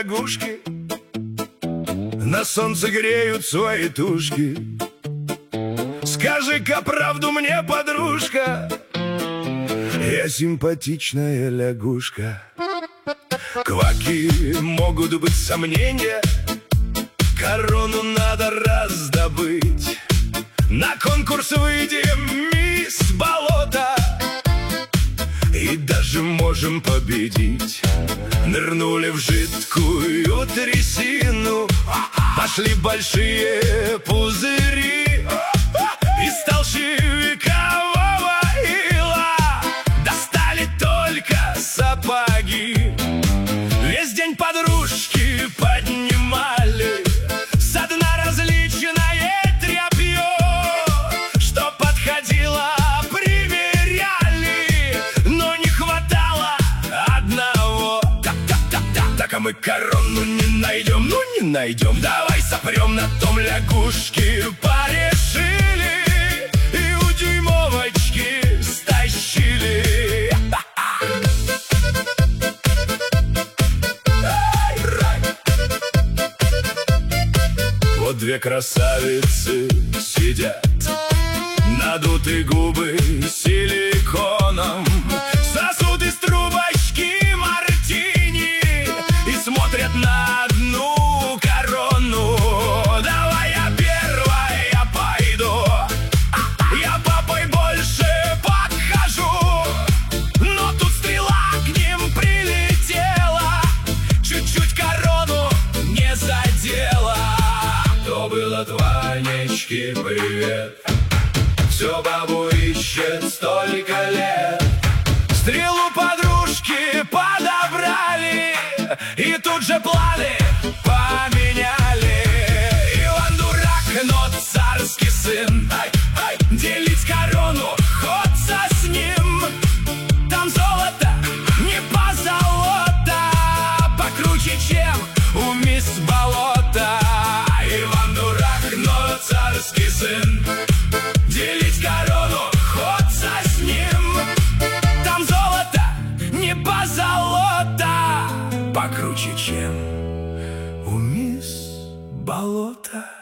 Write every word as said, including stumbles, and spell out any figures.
лягушки на солнце греют свои тушки. Скажи-ка правду мне, подружка, я симпатичная лягушка. Кваки, могут быть сомнения, корону надо раздобыть. На конкурс выйдем, мисс Болото, и даже можем победить. Нырнули в жидкую трясину, пошли большие пузыри. Из толщевикового ила достали только сапоги. Весь день подружки поднимали со дна различное тряпье, что подходило, примеряли, но не хватало одного. Так-так-так-так, так, а мы корону не найдем, ну не найдем. Давай сопрем на том, лягушки порешили, и у дюймовочки стащили. Вот две красавицы сидят, надуты губы силиконом, сосуд из трубочки мартини и смотрят на одну корону. Давай я первая пойду, я папой больше покажу. Но тут стрела к ним прилетела, чуть-чуть корону не задела. То был от Ванечки привет, все бабу ищет столько лет. Стрелу подружки подобрали, и тут же планы поменяли. Иван дурак, но царский сын, ай, ай, делить корону ходца с ним. Там золото, не позолота, покруче, чем у мисс Болото. Иван дурак, но царский сын, делить корону ходца с ним. Там золото, не позолота, покруче, чем у мисс Болото.